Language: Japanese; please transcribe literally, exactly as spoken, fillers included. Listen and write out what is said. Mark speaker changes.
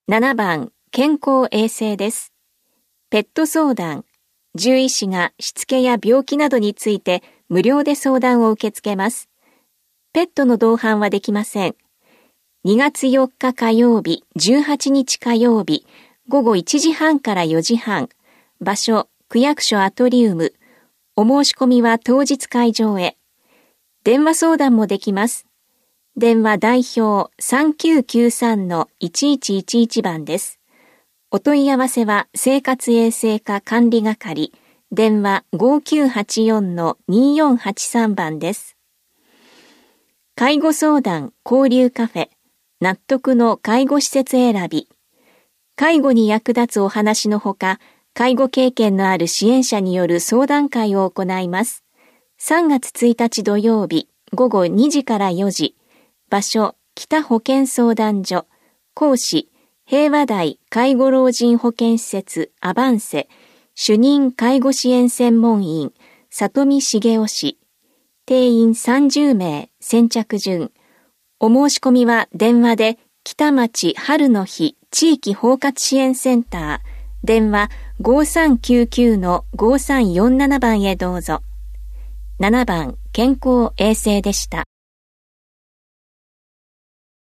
Speaker 1: ななばん、健康衛生です。ペット相談。獣医師がしつけや病気などについて無料で相談を受け付けます。ペットの同伴はできません。にがつよっか火曜日、じゅうはちにち火曜日、ごごいちじはんからよじはん。場所、区役所アトリウム。お申し込みは当日会場へ。電話相談もできます。電話代表 さんきゅうきゅうさんのいちいちいちいち 番です。お問い合わせは生活衛生課管理係、電話 ごきゅうはちよんのによんはちさん 番です。介護相談交流カフェ、納得の介護施設選び。介護に役立つお話のほか、介護経験のある支援者による相談会を行います。さんがつついたち土曜日、ごごにじからよじ。場所、北保健相談所。講師、平和台介護老人保健施設アバンセ。主任介護支援専門員、里見茂雄氏。定員さんじゅうめい、先着順。お申し込みは電話で、北町春の日地域包括支援センター。電話 ごさんきゅうきゅうのごさんよんなな 番へどうぞ。ななばん、健康衛生でした。